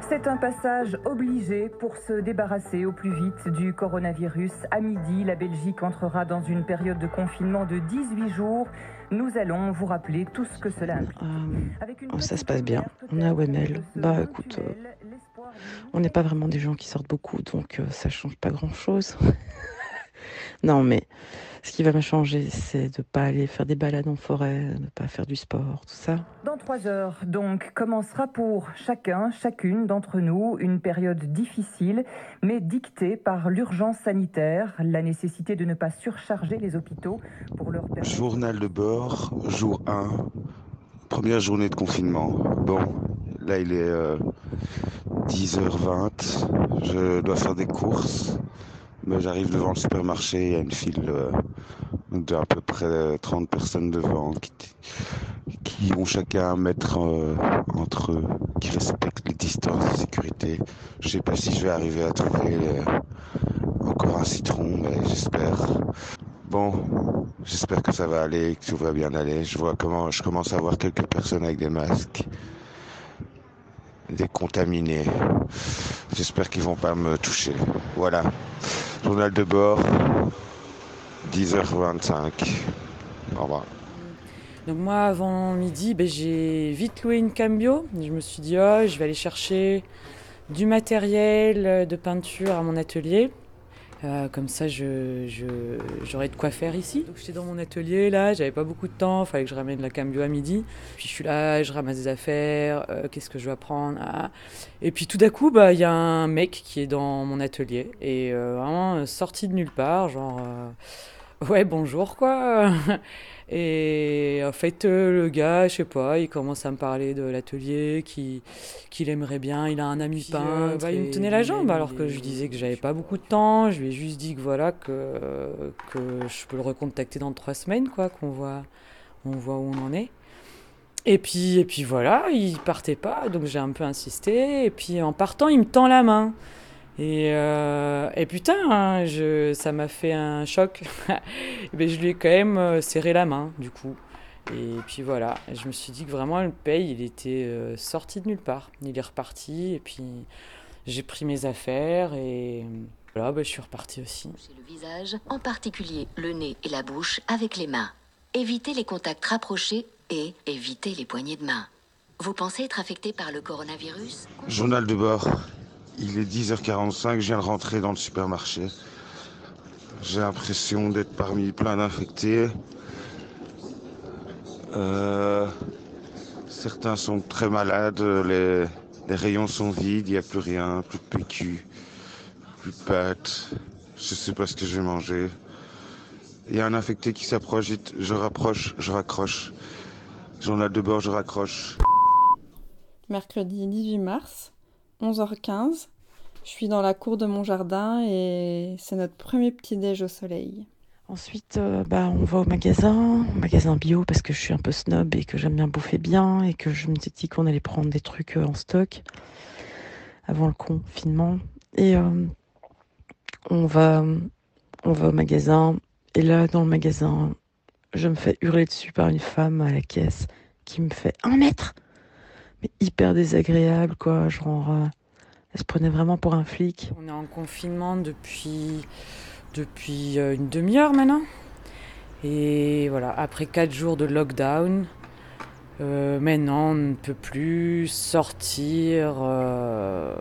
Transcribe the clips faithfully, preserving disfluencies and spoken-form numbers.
C'est un passage obligé pour se débarrasser au plus vite du coronavirus. À midi, la Belgique entrera dans une période de confinement de dix-huit jours. Nous allons vous rappeler tout ce que cela implique. Euh, ça se passe bien. On est à Wemmel. Bah écoute, euh, on n'est pas vraiment des gens qui sortent beaucoup, donc euh, ça change pas grand-chose. Non, mais ce qui va me changer, c'est de pas aller faire des balades en forêt, de pas faire du sport, tout ça. Dans trois heures, donc, commencera pour chacun, chacune d'entre nous une période difficile, mais dictée par l'urgence sanitaire, la nécessité de ne pas surcharger les hôpitaux pour leur permettre... Journal de bord, jour un, première journée de confinement. Bon, là il est euh, dix heures vingt, je dois faire des courses, mais j'arrive devant le supermarché, il y a une file euh, d'à peu près trente personnes devant qui, qui ont chacun un mètre euh, entre eux, qui respectent les distances de sécurité. Je sais pas si je vais arriver à trouver euh, encore un citron, mais j'espère. Bon, j'espère que ça va aller, que tout va bien aller. Je vois comment, je commence à voir quelques personnes avec des masques, des contaminés. J'espère qu'ils vont pas me toucher. Voilà. Journal de bord, dix heures vingt-cinq. Au revoir. Donc moi, avant midi, ben, j'ai vite loué une cambio. Je me suis dit, oh, je vais aller chercher du matériel de peinture à mon atelier. Euh, comme ça, je, je, j'aurais de quoi faire ici. Donc j'étais dans mon atelier, là, j'avais pas beaucoup de temps, il fallait que je ramène la cambio à midi. Puis je suis là, je ramasse des affaires, euh, qu'est-ce que je dois prendre ah. Et puis tout d'un coup, bah, y a un mec qui est dans mon atelier, et euh, vraiment sorti de nulle part, genre... Euh, ouais, bonjour, quoi. Et en fait, euh, le gars, je sais pas, il commence à me parler de l'atelier, qu'il, qu'il aimerait bien, il a un ami peintre. Euh, bah, il me tenait la jambe alors que je disais que j'avais pas beaucoup de temps. Je lui ai juste dit que voilà, que, que je peux le recontacter dans trois semaines, quoi, qu'on voit, on voit où on en est. Et puis, et puis voilà, il partait pas, donc j'ai un peu insisté. Et puis en partant, il me tend la main. Et, euh, et putain, hein, je, ça m'a fait un choc. Mais je lui ai quand même euh, serré la main, du coup. Et puis voilà, et je me suis dit que vraiment le paye, il était euh, sorti de nulle part. Il est reparti, et puis j'ai pris mes affaires, et voilà, bah, je suis reparti aussi. Le visage, en particulier le nez et la bouche, avec les mains. Évitez les contacts rapprochés et évitez les poignées de main. Vous pensez être affecté par le coronavirus ? Journal de bord. Il est dix heures quarante-cinq, je viens de rentrer dans le supermarché. J'ai l'impression d'être parmi plein d'infectés. Euh, certains sont très malades, les, les rayons sont vides, il n'y a plus rien, plus de P Q, plus de pâtes. Je sais pas ce que je vais manger. Il y a un infecté qui s'approche, je rapproche, je raccroche. Journal de bord, je raccroche. Mercredi dix-huit mars. onze heures quinze, je suis dans la cour de mon jardin et c'est notre premier petit-déj au soleil. Ensuite, euh, bah, on va au magasin, au magasin bio, parce que je suis un peu snob et que j'aime bien bouffer bien et que je me suis dit qu'on allait prendre des trucs en stock avant le confinement. Et euh, on va, on va au magasin et là, dans le magasin, je me fais hurler dessus par une femme à la caisse qui me fait un mètre, mais hyper désagréable, quoi, genre... Euh, Elle se prenait vraiment pour un flic. On est en confinement depuis, depuis une demi-heure maintenant. Et voilà, après quatre jours de lockdown, euh, maintenant on ne peut plus sortir. Euh,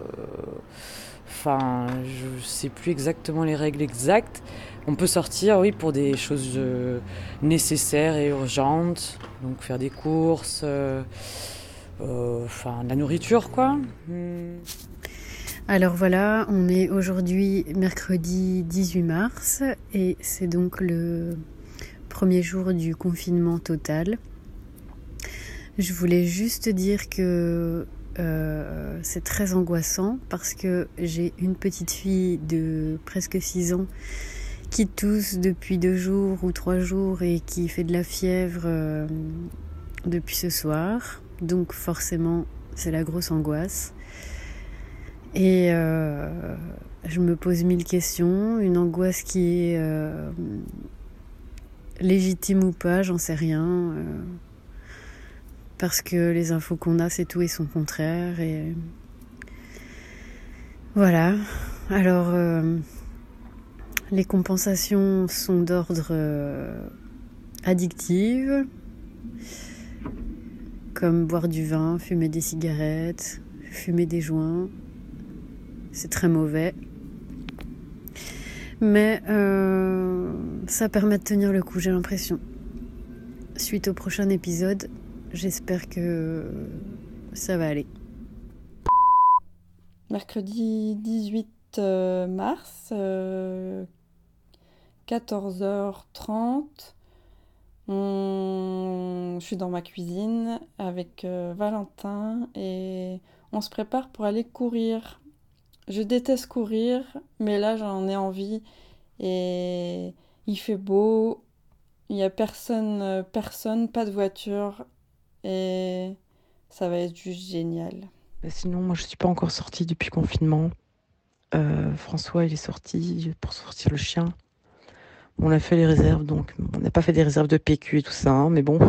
enfin, je ne sais plus exactement les règles exactes. On peut sortir, oui, pour des choses euh, nécessaires et urgentes. Donc faire des courses... Euh, Enfin, euh, la nourriture, quoi. Mmh. Alors voilà, on est aujourd'hui mercredi dix-huit mars et c'est donc le premier jour du confinement total. Je voulais juste dire que euh, c'est très angoissant parce que j'ai une petite fille de presque six ans qui tousse depuis deux jours ou trois jours et qui fait de la fièvre euh, depuis ce soir. Donc forcément, c'est la grosse angoisse. Et euh, je me pose mille questions. Une angoisse qui est euh, légitime ou pas, j'en sais rien. Euh, parce que les infos qu'on a, c'est tout et son contraire. Et Voilà, alors euh, les compensations sont d'ordre euh, addictif, comme boire du vin, fumer des cigarettes, fumer des joints. C'est très mauvais. Mais euh, ça permet de tenir le coup, j'ai l'impression. Suite au prochain épisode, j'espère que ça va aller. Mercredi dix-huit mars, euh, quatorze heures trente, on... je suis dans ma cuisine avec euh, Valentin et on se prépare pour aller courir. Je déteste courir, mais là j'en ai envie et il fait beau, il n'y a personne, personne, pas de voiture et ça va être juste génial. Bah sinon, moi, je suis pas encore sortie depuis le confinement. Euh, François, il est sorti pour sortir le chien. On a fait les réserves, donc on n'a pas fait des réserves de P Q et tout ça, hein, mais bon,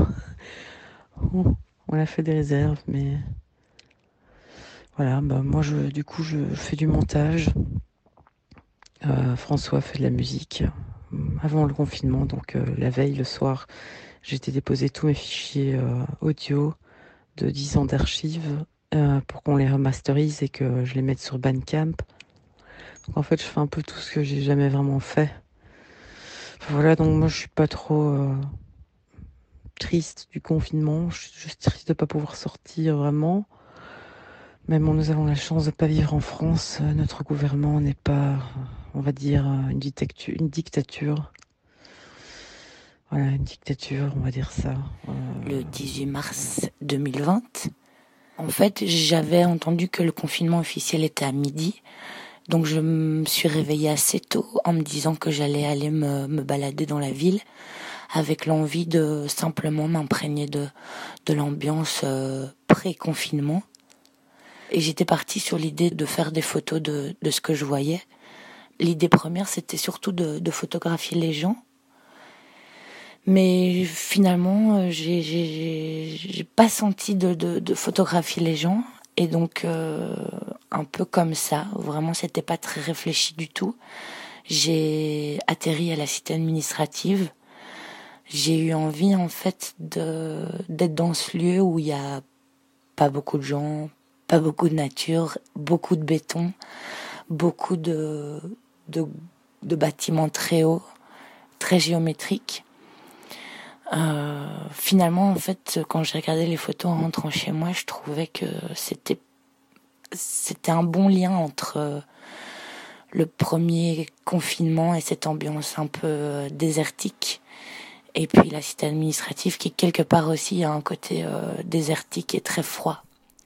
on a fait des réserves, mais voilà. Bah moi, je, du coup, je fais du montage. Euh, François fait de la musique avant le confinement, donc euh, la veille, le soir, j'ai été déposer tous mes fichiers euh, audio de dix ans d'archives. Euh, pour qu'on les remasterise et que je les mette sur Bandcamp. Donc en fait, je fais un peu tout ce que j'ai jamais vraiment fait. Enfin, voilà, donc moi je suis pas trop euh, triste du confinement. Je suis juste triste de pas pouvoir sortir vraiment. Mais bon, nous avons la chance de pas vivre en France. Notre gouvernement n'est pas, on va dire, une dictature. Une dictature. Voilà, une dictature, on va dire ça. Euh... Le dix-huit mars deux mille vingt. En fait, j'avais entendu que le confinement officiel était à midi, donc je me suis réveillée assez tôt en me disant que j'allais aller me, me balader dans la ville avec l'envie de simplement m'imprégner de, de l'ambiance euh, pré-confinement. Et j'étais partie sur l'idée de faire des photos de, de ce que je voyais. L'idée première, c'était surtout de, de photographier les gens. Mais finalement, j'ai, j'ai, j'ai pas senti de, de, de photographier les gens. Et donc, euh, un peu comme ça, vraiment, c'était pas très réfléchi du tout. J'ai atterri à la cité administrative. J'ai eu envie, en fait, de, d'être dans ce lieu où il y a pas beaucoup de gens, pas beaucoup de nature, beaucoup de béton, beaucoup de, de, de bâtiments très hauts, très géométriques. Euh, finalement, en fait, quand j'ai regardé les photos en rentrant chez moi, je trouvais que c'était c'était un bon lien entre euh, le premier confinement et cette ambiance un peu euh, désertique, et puis la cité administrative qui quelque part aussi a un côté euh, désertique et très froid.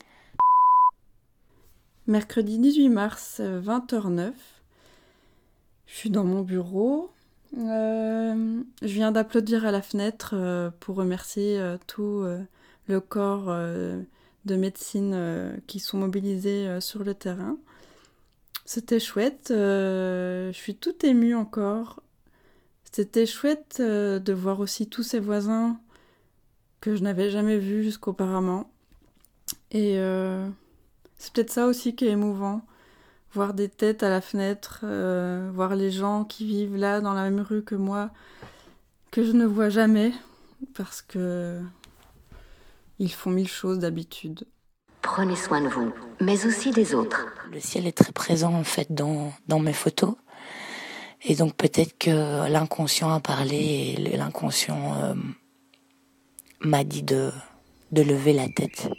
Mercredi dix-huit mars, vingt heures neuf, je suis dans mon bureau. Euh, je viens d'applaudir à la fenêtre euh, pour remercier euh, tout euh, le corps euh, de médecine euh, qui sont mobilisés euh, sur le terrain. C'était chouette, euh, je suis toute émue encore. C'était chouette euh, de voir aussi tous ces voisins que je n'avais jamais vus jusqu'auparavant. Et euh, c'est peut-être ça aussi qui est émouvant. Voir des têtes à la fenêtre, euh, voir les gens qui vivent là dans la même rue que moi, que je ne vois jamais, parce que ils font mille choses d'habitude. Prenez soin de vous, mais aussi des autres. Le ciel est très présent en fait dans, dans mes photos, et donc peut-être que l'inconscient a parlé et l'inconscient euh, m'a dit de, de lever la tête.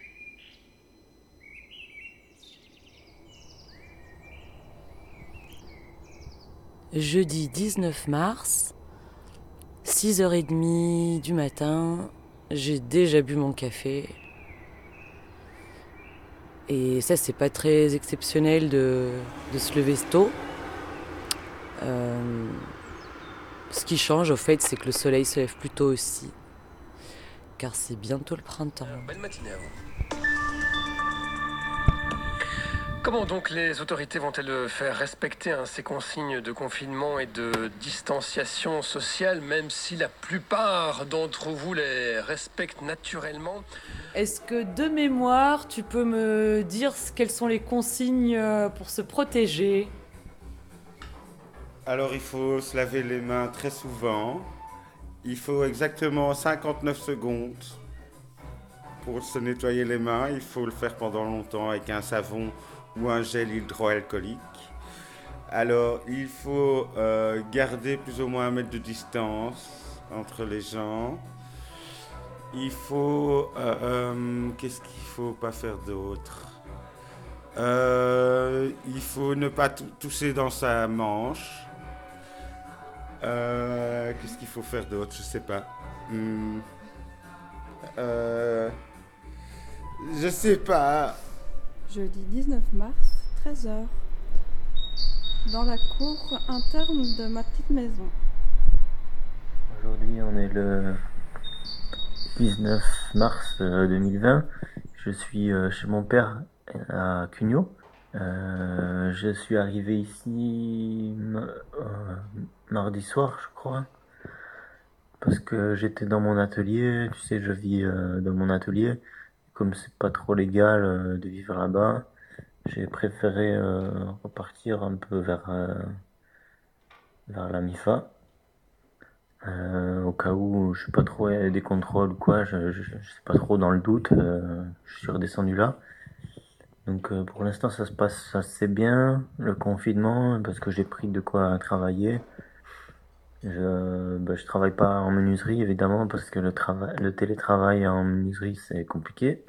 Jeudi dix-neuf mars, six heures trente du matin, j'ai déjà bu mon café. Et ça, c'est pas très exceptionnel de, de se lever tôt. Euh, ce qui change, au fait, c'est que le soleil se lève plus tôt aussi. Car c'est bientôt le printemps. Belle matinée à vous. Comment donc les autorités vont-elles faire respecter hein, ces consignes de confinement et de distanciation sociale, même si la plupart d'entre vous les respectent naturellement? Est-ce que de mémoire, tu peux me dire quelles sont les consignes pour se protéger? Alors il faut se laver les mains très souvent. Il faut exactement cinquante-neuf secondes pour se nettoyer les mains. Il faut le faire pendant longtemps avec un savon ou un gel hydroalcoolique. Alors il faut euh, garder plus ou moins un mètre de distance entre les gens. Il faut... Euh, euh, qu'est-ce qu'il ne faut pas faire d'autre? euh, Il faut ne pas t- tousser dans sa manche. Euh, qu'est-ce qu'il faut faire d'autre? Je sais pas. Hmm. Euh, je sais pas. Jeudi dix-neuf mars, treize heures. Dans la cour interne de ma petite maison. Aujourd'hui, on est le dix-neuf mars deux mille vingt. Je suis chez mon père à Cugnot. Euh, je suis arrivé ici euh, mardi soir, je crois, parce que j'étais dans mon atelier. Tu sais, je vis euh, dans mon atelier. Comme c'est pas trop légal euh, de vivre là-bas, j'ai préféré euh, repartir un peu vers euh, vers la MIFA. Euh, au cas où je sais pas trop, il y a des contrôles ou quoi, je, je, je sais pas trop, dans le doute, euh, je suis redescendu là. Donc euh, pour l'instant ça se passe assez bien, le confinement, parce que j'ai pris de quoi travailler. Je, bah, je travaille pas en menuiserie évidemment, parce que le travail, le télétravail en menuiserie c'est compliqué.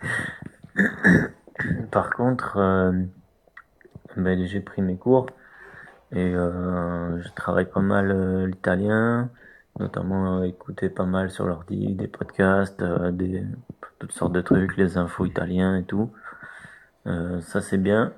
Par contre, euh, ben, j'ai pris mes cours et euh, je travaille pas mal euh, l'italien, notamment euh, écouter pas mal sur l'ordi des podcasts, euh, des toutes sortes de trucs, les infos italiens et tout. Euh, ça c'est bien.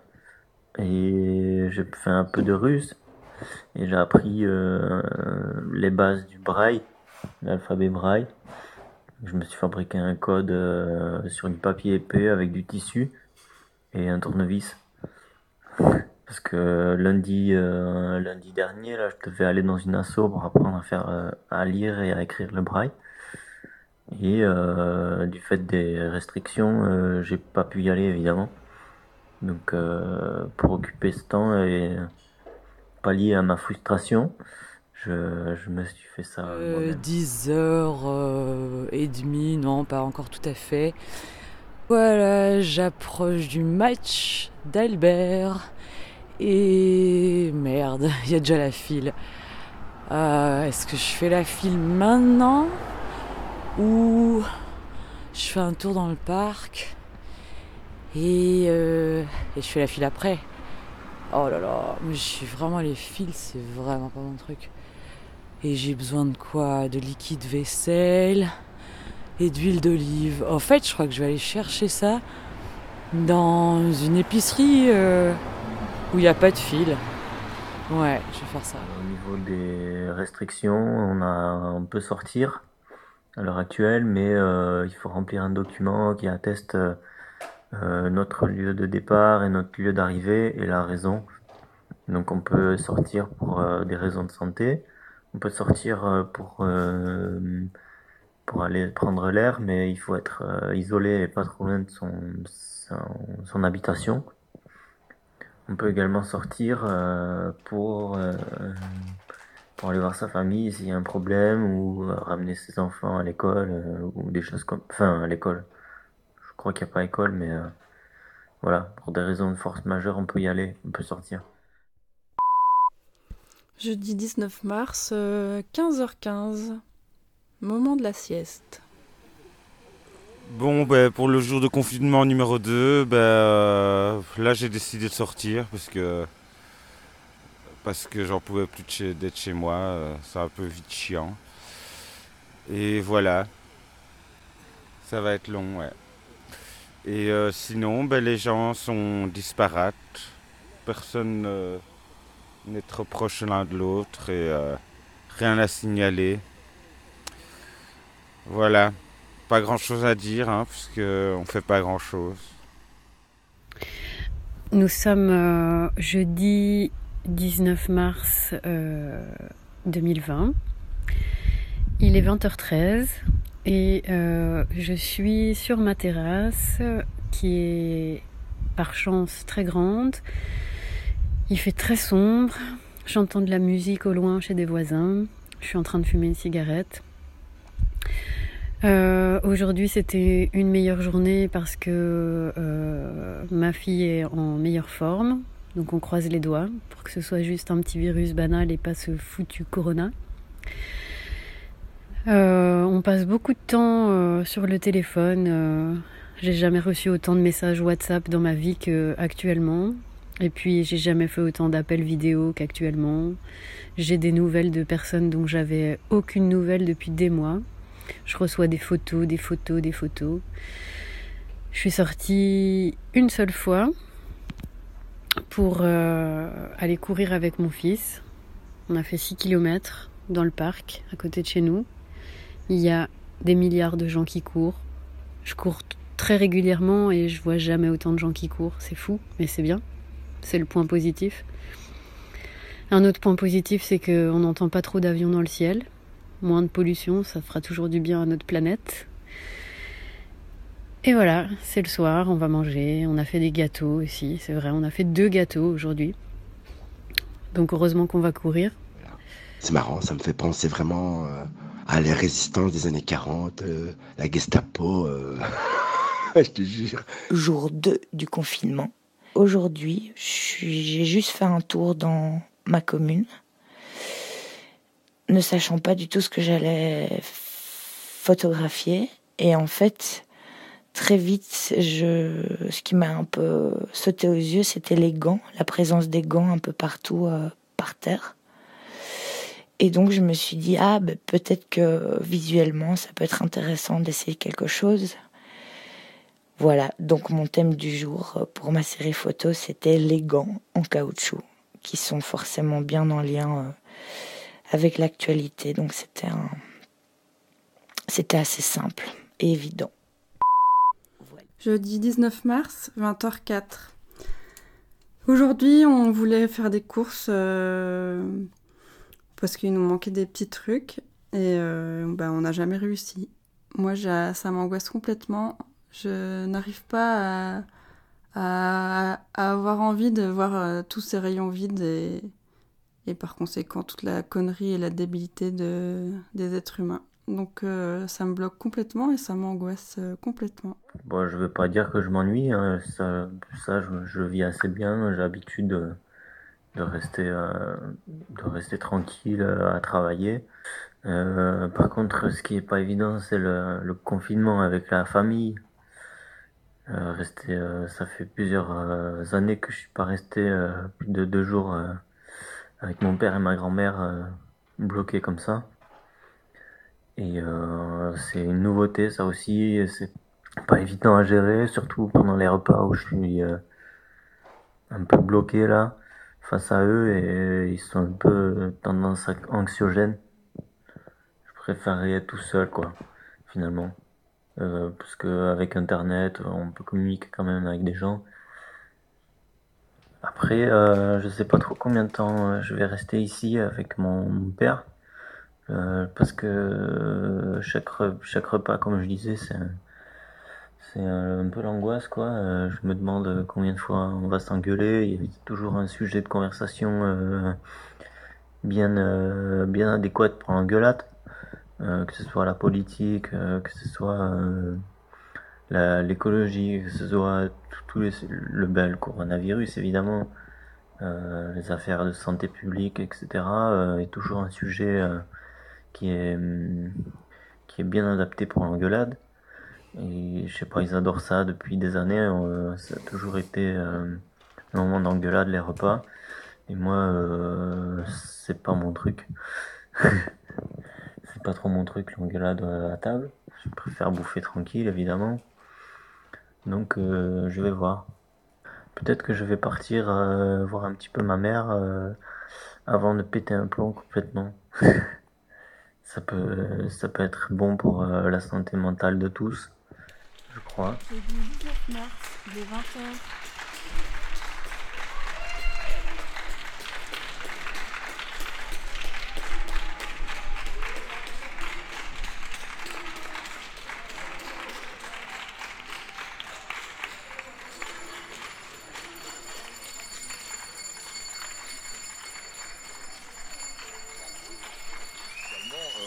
Et j'ai fait un peu de russe et j'ai appris euh, les bases du braille, l'alphabet braille. Je me suis fabriqué un code euh, sur du papier épais avec du tissu et un tournevis. Parce que lundi, euh, lundi dernier, là, je devais aller dans une asso pour apprendre à faire, euh, à lire et à écrire le braille. Et euh, du fait des restrictions, euh, j'ai pas pu y aller évidemment. Donc euh, pour occuper ce temps et pallier à ma frustration, je, je me suis fait ça euh, moi-même. dix heures et demie, non, pas encore tout à fait. Voilà, j'approche du match d'Albert. Et merde, il y a déjà la file. Euh, est-ce que je fais la file maintenant ou je fais un tour dans le parc et, euh, et je fais la file après? Oh là là, mais je suis vraiment les files, c'est vraiment pas mon truc. Et j'ai besoin de quoi? De liquide vaisselle et d'huile d'olive. En fait, je crois que je vais aller chercher ça dans une épicerie euh, où il n'y a pas de fil. Ouais, je vais faire ça. Au niveau des restrictions, on, a, on peut sortir à l'heure actuelle, mais euh, il faut remplir un document qui atteste euh, notre lieu de départ et notre lieu d'arrivée et la raison. Donc on peut sortir pour euh, des raisons de santé, on peut sortir euh, pour, euh, pour aller prendre l'air, mais il faut être euh, isolé et pas trop loin de son, son, son habitation. On peut également sortir euh, pour, euh, pour aller voir sa famille s'il y a un problème ou euh, ramener ses enfants à l'école euh, ou des choses comme... Enfin, à l'école. Je crois qu'il n'y a pas école, mais euh, voilà, pour des raisons de force majeure, on peut y aller, on peut sortir. Jeudi dix-neuf mars, euh, quinze heures quinze, moment de la sieste. Bon, ben, pour le jour de confinement numéro deux, ben, euh, là j'ai décidé de sortir parce que, parce que j'en pouvais plus de chez, d'être chez moi, euh, c'est un peu vite chiant. Et voilà, ça va être long, ouais. Et euh, sinon, ben, les gens sont disparates, personne euh, n'est trop proche l'un de l'autre et euh, rien à signaler. Voilà. Pas grand chose à dire, hein, puisqu'on fait pas grand chose. Nous sommes euh, jeudi dix-neuf mars euh, deux mille vingt. Il est vingt heures treize et euh, je suis sur ma terrasse qui est par chance très grande. Il fait très sombre. J'entends de la musique au loin chez des voisins. Je suis en train de fumer une cigarette. Euh, aujourd'hui c'était une meilleure journée parce que euh, ma fille est en meilleure forme, donc on croise les doigts pour que ce soit juste un petit virus banal et pas ce foutu corona. Euh, on passe beaucoup de temps euh, sur le téléphone. Euh, j'ai jamais reçu autant de messages WhatsApp dans ma vie qu'actuellement. Et puis j'ai jamais fait autant d'appels vidéo qu'actuellement. J'ai des nouvelles de personnes dont j'avais aucune nouvelle depuis des mois. Je reçois des photos, des photos, des photos. Je suis sortie une seule fois pour euh, aller courir avec mon fils. On a fait six kilomètres dans le parc, à côté de chez nous. Il y a des milliards de gens qui courent. Je cours très régulièrement et je vois jamais autant de gens qui courent. C'est fou, mais c'est bien. C'est le point positif. Un autre point positif, c'est qu'on n'entend pas trop d'avions dans le ciel. Moins de pollution, ça fera toujours du bien à notre planète. Et voilà, c'est le soir, on va manger. On a fait des gâteaux aussi, c'est vrai. On a fait deux gâteaux aujourd'hui. Donc heureusement qu'on va courir. C'est marrant, ça me fait penser vraiment euh, à la résistance des années quarante, euh, la Gestapo, euh... je te jure. Jour deux du confinement. Aujourd'hui, je suis- j'ai juste fait un tour dans ma commune, ne sachant pas du tout ce que j'allais photographier. Et en fait, très vite, je... ce qui m'a un peu sauté aux yeux, c'était les gants, la présence des gants un peu partout euh, par terre. Et donc, je me suis dit, ah, ben, peut-être que visuellement, ça peut être intéressant d'essayer quelque chose. Voilà, donc mon thème du jour pour ma série photo, c'était les gants en caoutchouc, qui sont forcément bien en lien euh, avec l'actualité. Donc c'était un... c'était assez simple et évident. Jeudi dix-neuf mars, vingt heures quatre. Aujourd'hui, on voulait faire des courses euh, parce qu'il nous manquait des petits trucs et euh, bah, on n'a jamais réussi. Moi, j'ai- ça m'angoisse complètement. Je n'arrive pas à, à- à avoir envie de voir euh, tous ces rayons vides et, et par conséquent toute la connerie et la débilité de, des êtres humains. Donc euh, ça me bloque complètement et ça m'angoisse euh, complètement. Bon, je veux pas dire que je m'ennuie, hein, ça, ça je, je vis assez bien, j'ai l'habitude de, de rester, euh, de rester tranquille euh, à travailler. Euh, par contre, ce qui est pas évident, c'est le, le confinement avec la famille. Euh, rester, euh, ça fait plusieurs euh, années que je suis pas resté euh, plus de deux jours euh, avec mon père et ma grand-mère euh, bloqués comme ça. Et euh, c'est une nouveauté, ça aussi. et C'est pas évident à gérer, surtout pendant les repas où je suis euh, un peu bloqué là face à eux et ils sont un peu tendance à- anxiogènes. Je préférerais être tout seul, quoi, finalement. Euh, parce que avec Internet, on peut communiquer quand même avec des gens. Après, euh, je sais pas trop combien de temps euh, je vais rester ici avec mon, mon père. Euh, parce que euh, chaque, re- chaque repas, comme je disais, c'est un, c'est un peu l'angoisse, quoi. Euh, je me demande combien de fois on va s'engueuler. Il y a toujours un sujet de conversation euh, bien, euh, bien adéquat pour l'engueulade. Euh, que ce soit la politique, euh, que ce soit euh, la- l'écologie, que ce soit tout, tout les- le, ben, le coronavirus, évidemment, euh, les affaires de santé publique, et cetera, euh, est toujours un sujet euh, qui est, hum, qui est bien adapté pour l'engueulade. Et je sais pas, ils adorent ça depuis des années. euh, ça a toujours été euh, un moment d'engueulade, les repas. Et moi, euh, c'est pas mon truc. C'est pas trop mon truc, l'engueulade à table. Je préfère bouffer tranquille, évidemment. Donc, euh, je vais voir. Peut-être que je vais partir euh, voir un petit peu ma mère euh, avant de péter un plomb complètement. Ça peut, ça peut être bon pour euh, la santé mentale de tous, je crois. Jeudi dix-neuf mars, il est vingt heures.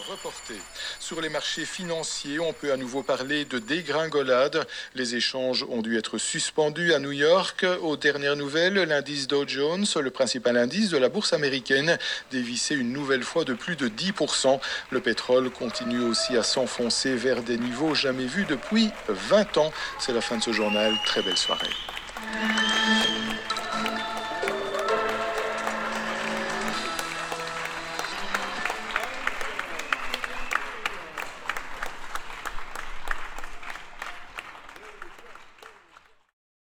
reportées. Sur les marchés financiers, on peut à nouveau parler de dégringolade. Les échanges ont dû être suspendus à New York. Aux dernières nouvelles, l'indice Dow Jones, le principal indice de la bourse américaine, dévissait une nouvelle fois de plus de dix pour cent. Le pétrole continue aussi à s'enfoncer vers des niveaux jamais vus depuis vingt ans. C'est la fin de ce journal. Très belle soirée.